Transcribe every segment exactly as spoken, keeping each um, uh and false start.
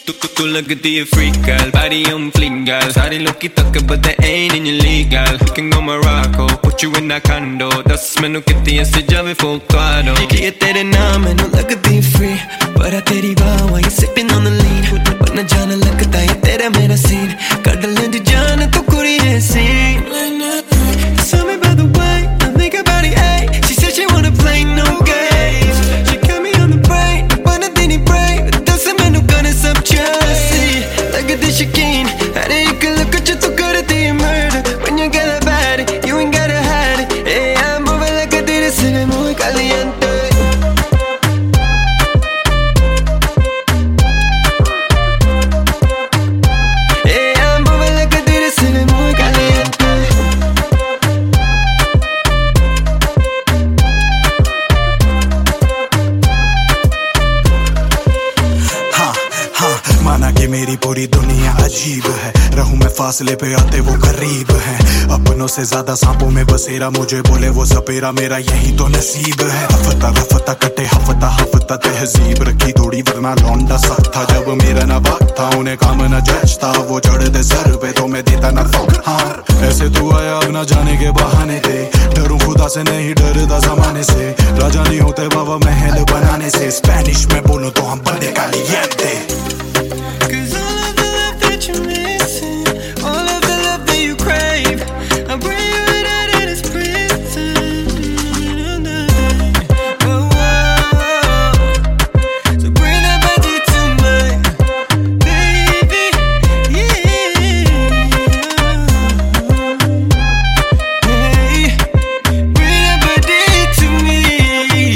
तू तू तू लगती है freak girl, body on fleek girl. सारे लोग की तक but they ain't in your league girl. We can go Morocco, put you in that condo. दस मैनू कितनी ऐसे जावे full quadro. ये तेरे नाम मैनू लगती है free, पर तेरी बाह why you sipping on the lean. पर न जाना लगता है तेरा मेरा scene. कर लें तू जान तू कुड़ी है scene. Tell me by the way I think about it, ayy. She said she wanna play no games. She got me on the brain, but I didn't break. Doesn't mean no gun is up just see. Like a dish again. I didn't look at you to go to the murder. When you get about it, you ain't gotta hide it. Hey, I'm moving like I did it, se ve muy caliente. मेरी पूरी दुनिया अजीब है, रहूं मैं फासले पे आते वो करीब हैं। अपनों से ज्यादा सांपों में बसेरा, मुझे बोले वो सपेरा, मेरा यही तो नसीब है। हफ्ता रफ्ता कटे हफ्ता हफ्ता तहजीब रखी थोड़ी, वरना लौंडा सख्त था जब मेरा ना वक्त था। उन्हें काम न जचता, वो चढ़ते सर पे तो मैं देता ना हाँ। ऐसे तू आया अब ना जाने के बहाने थे, डरूं खुदा से नहीं डरदा जमाने से। राजा नहीं होते बाबा महल बनाने से, स्पेनिश में बोलूं तो हम बड़े कालिएंटे। Cause all of the love that you're missing, all of the love that you crave, I'll bring you right out of this prison. Oh, oh, oh. So bring that body to mine, baby, yeah. Hey, bring that body to me,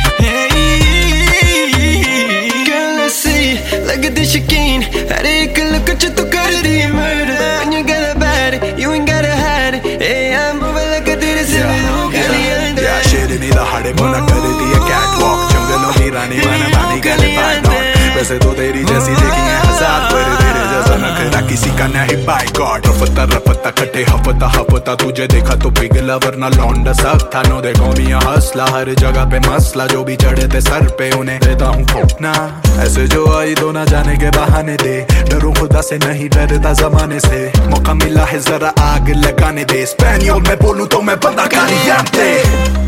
hey. Girl, let's see, look at this again. I didn't look at you to go to the murder. When you get about it, you ain't gotta hide it. Hey, I'm moving like I did it, so yeah, yeah, yeah. शेरनी दहाड़े को न करती है catwalk, जंगलों की रानी बन बानी गले बाय नॉट। वैसे तो तेरी जैसी देखी है हजार, पर तेरे जैसा नखरा किसी का नहीं बाय गॉड। रफ्ता रफ्ता कटे हफ्ता हफ्ता, तुझे देखा तो पिघला वरना लौंडा सब था। नो देखो मियां हंसला, हर जगह पे मसला, जो भी चढ़ते सर पे उन्हें देता हूँ ठोकना। ऐसे जो आई तो ना जाने के बहाने दे, डरूं खुदा से नहीं डरता जमाने से। मौका मिला है जरा आग लगाने दे, स्पेनियोल में बोलूं तो मैं बंदा कालिएंटे।